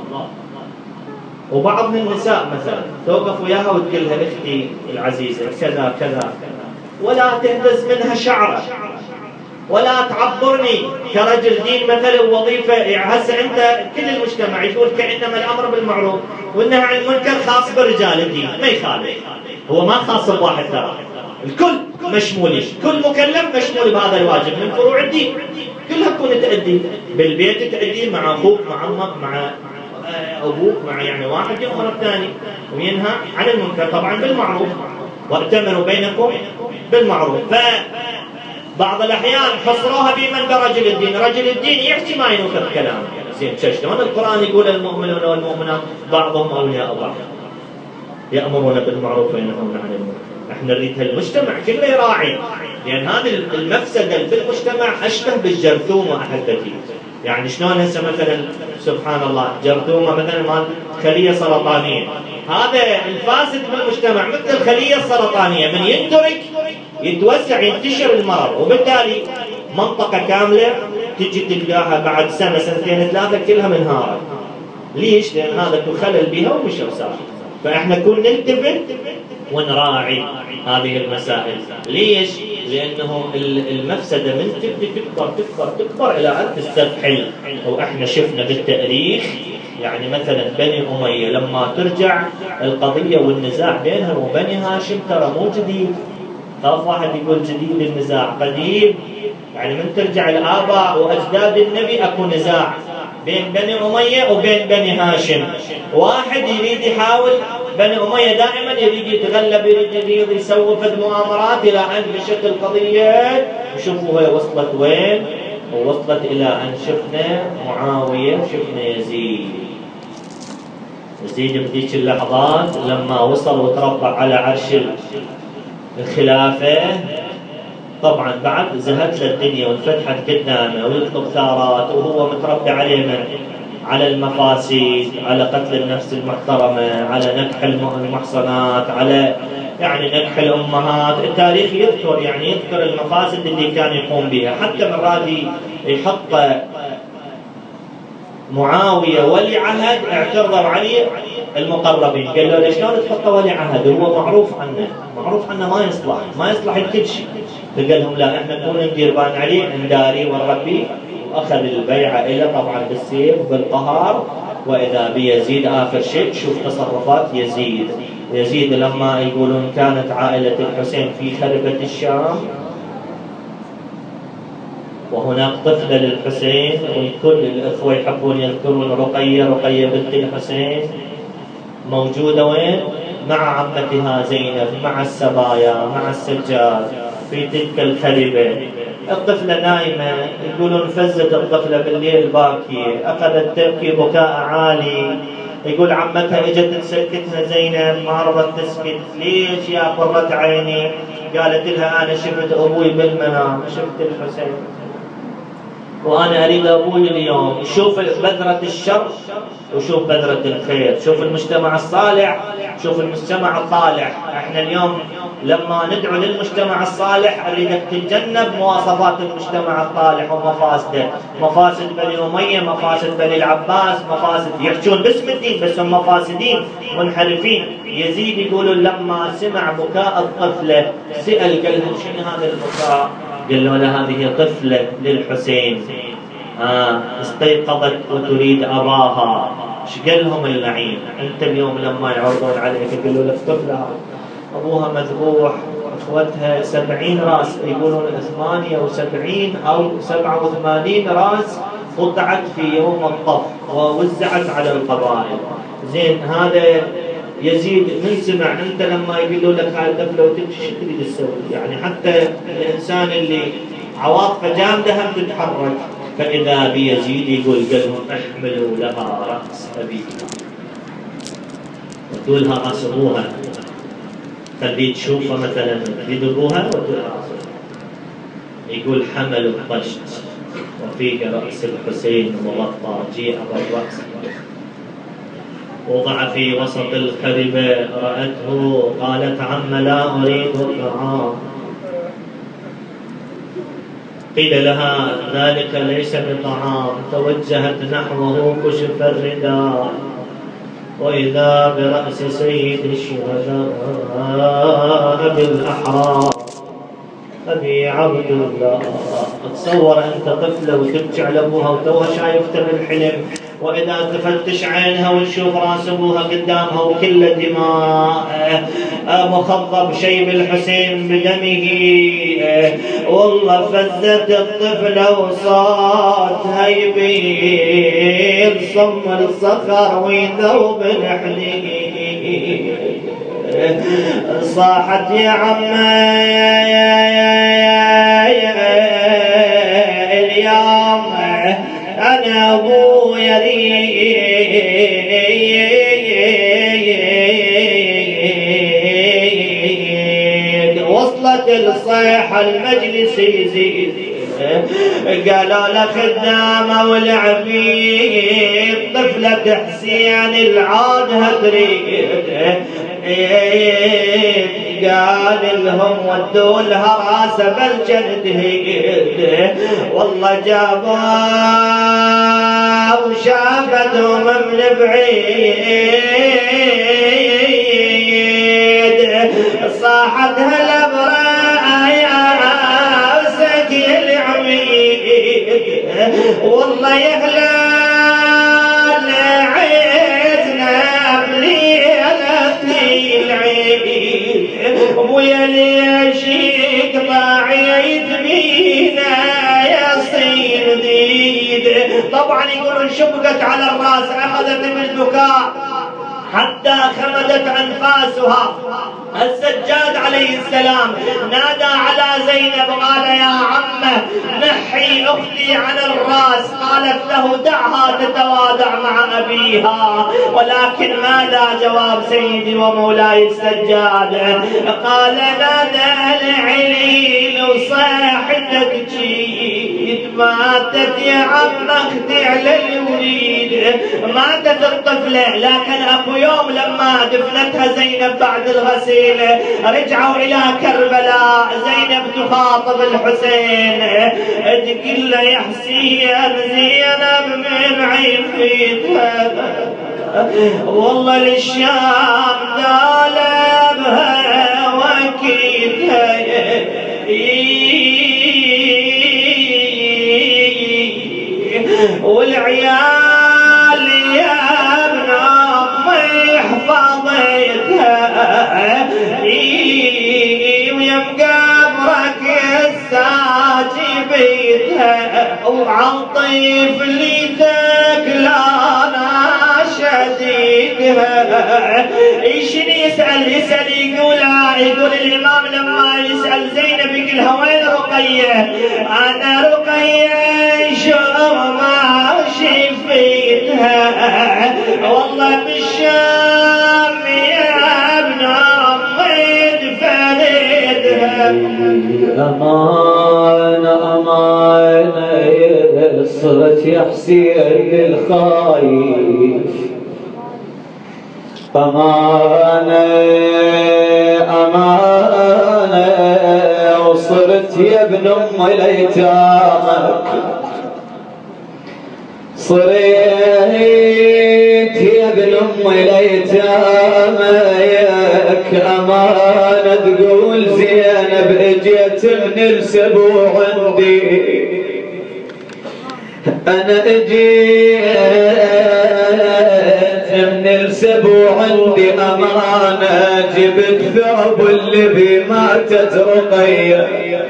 وبعض من النساء مثلا توقف وياها وتقول لها اختي العزيزة كذا كذا، ولا تهتز منها شعرة، ولا تعبرني كرجل دين مثلا وظيفة. يعني هسه أنت كل المجتمع يقول كأنما الأمر بالمعروف والنهي عن المنكر خاص برجال الدين، ما يخالف، هو ما خاص بواحد ترى، الكل مشمولين، كل مكلف مشمول بهذا الواجب من فروع الدين كلها تكون تأدي بالبيت، تأدي مع أخوك مع أمك مع أبوك مع يعني واحد يأمر الثاني وينهى عن المنكر طبعا بالمعروف، وأتمروا بينكم بالمعروف. فبعض الأحيان حصروها بمن برجل الدين، رجل الدين يحكي ما ينوخذ كلامه زين شلون القرآن يقول المؤمنون والمؤمنات بعضهم أولياء بعض يأمرون بالمعروف وينهون عن المنكر. احنا نريد المجتمع كله يراعي، لأن هذه المفسدة في المجتمع أشبه بالجرثومة أحبتي. يعني شلون هسه مثلا سبحان الله جرثومة مثلا مال خلية سرطانية، هذا الفاسد في المجتمع مثل الخلية السرطانية، من ينترك يتوسع ينتشر المرض، وبالتالي منطقة كاملة تجي تلقاها بعد سنة سنتين ثلاثة كلها منهارة. ليش؟ لأن هذا خلل بها ومش وسائل. فإحنا كل نلتفت ونراعي هذه المسائل. ليش؟ لأنه المفسدة من تبدي تكبر إلى أن تستفحل. وإحنا شفنا بالتاريخ يعني مثلا بني أمية لما ترجع القضية والنزاع بينهم وبني هاشم ترى مو جديد. خاف واحد يقول جديد النزاع، قديم. يعني من ترجع الآباء وأجداد النبي أكو نزاع بين بني أمية وبين بني هاشم. واحد يريد يحاول، بني أمية دائما يريد يتغلب، يريد يسوي فد مؤامرات إلى أن بشكل القضية وشوفوا هي وصلت وين، ووصلت إلى أن شفنا معاوية وشفنا يزيد بذيك اللحظات لما وصل وتربع على عرش الخلافة. طبعا بعد زهت له الدنيا وانفتحت قدامه ويطلب ثارات، وهو متربي علينا على المفاسد، على قتل النفس المحترمة، على نكح المحصنات، على يعني نكح الأمهات. التاريخ يذكر يعني يذكر المفاسد اللي كان يقوم بها. حتى مرات يحط معاوية ولي عهد، اعترضوا عليه المقربين قال له ليش شلون تحطه ولي عهد، هو معروف عنه ما يصلح لكل شيء. فقال لهم لا، احنا نكون ندير بان عليه نداري ونربيه. واخذ البيعه له طبعا بالسيف بالقهر. واذا بيزيد اخر شيء شوف تصرفات يزيد لما يقولون كانت عائله الحسين في خربة الشام وهناك طفلة للحسين، وكل الأخوة يحبون يذكرون رقية بنت الحسين موجودة وين؟ مع عمتها زينب، مع السبايا، مع السجاد في تلك الخربة. الطفلة نايمة، يقولون فزت الطفلة بالليل باكية، أخذت تبكي بكاء عالي. يقول عمتها اجت تسكتها زينب ما رضت تسكت. ليش يا قرة عيني؟ قالت لها أنا شفت أبوي بالمنام، شفت الحسين وأنا أريد أبوي اليوم. شوف بذرة الشر وشوف بذرة الخير، شوف المجتمع الصالح، شوف المجتمع الطالح. احنا اليوم لما ندعو للمجتمع الصالح أريدك تتجنب مواصفات المجتمع الطالح ومفاسده، مفاسد بني أمية، مفاسد بني العباس، مفاسد يحجون باسم الدين بس هم مفاسدين منحرفين. يزيد يقولون لما سمع بكاء الطفلة سأل قال لهم شنو هذا البكاء؟ قالوا له هذه طفلة للحسين استيقظت وتريد أباها. ايش قال لهم اللعين؟ أنت اليوم لما يعرضون عليك يقولوا لك طفلة أبوها مذبوح، أخوتها 70 رأس، يقولون 78 أو 87 رأس قطعت في يوم الطف ووزعت على القبائل. زين هذا يزيد من سمع أنت لما يقولوا لك هاي الطفلة وتمشي شو تريد تسوي؟ يعني حتى الإنسان اللي عواطفه جامدة هم تتحرك. فإذا بيزيد يقول لهم احملوا لها رأس أبيها، ودوا لها رأس أبوها، خليه تشوفها مثلا يدبوها ودوا لها رأس. يقول حملوا الطشت وفيه رأس الحسين وغطى جيء بالرأس، وضع في وسط الخربة رأته قالت عم لا أريد الطعام. قيل لها ذلك ليس بطعام، توجهت نحوه كشف الرداء وإذا برأس سيد الشهداء بالأحرار أبي عبد الله. تصور أنت طفلة وتبكي على أبوها وتوها شايفته بالحلم، وإذا تفتش عينها وتشوف راس أبوها قدامها وكله دماء، مخضب شيب الحسين بدمه. والله فزت الطفلة وصوتها يبين صم الصخر ويذوب الحليب. صاحت يا عمي اليوم أنا أبويا يريد. وصلت الصيحة المجلس يزيد، قالوا له خدامة والعبيد طفلة حسين العادها تريد. قال لهم ودوا لها راسه بالجلد هيد. والله جابوا وشافتهم من بعيد. صاحت هالابراء وسكي العميد. والله يهلا ابويا ليش يقطع يدمينا يا صين ديد. طبعا يقولون شبكت على الراس، اخذت بالبكاء حتى خمدت انفاسها. السجاد عليه السلام نادى على زينب قال يا عمه نحي اختي عن الراس. قالت له دعها تتواضع مع ابيها. ولكن ماذا جواب سيدي ومولاي السجاد؟ قال نادى العليل وصاحتك جيد. ماتت يا عم اختي على الوليد. ماتت الطفله، لكن اكو يوم لما دفنتها زينب بعد الغسيل رجعوا الى كربلاء. زينب تخاطب الحسين تقول له يا حسين زينب من عيفتها والله للشام دالبها وكيتها. والعيال يا ابن امي حفظتها ويم قبرك الساجي بيتها. وعطيف ليتك لا شديدها. شنو يسأل يقول الإمام لما يسأل زينب يقولها وين رقية؟ أنا رقية شو ما شفيتها والله بالشام يا ابن أمي دفنتها. أمانة أمانة صرت يا حسين الخايف. أمانة أمانة وصرت يا ابن أم الأيتامك. صرت يا ابن أم الأيتامك. أمانة تقول زينب اجيت من السبوع عندي. أنا اجيت من السبوع عندي. أمانة جبت ثوب اللي بي ماتت رقية.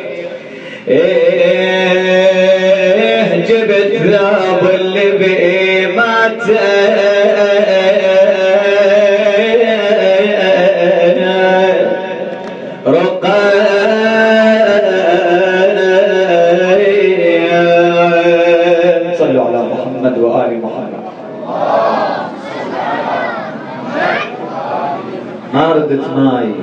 جبت ثوب اللي بي ماتت رقية. صلوا على محمد وآل محمد. ما ردت ماي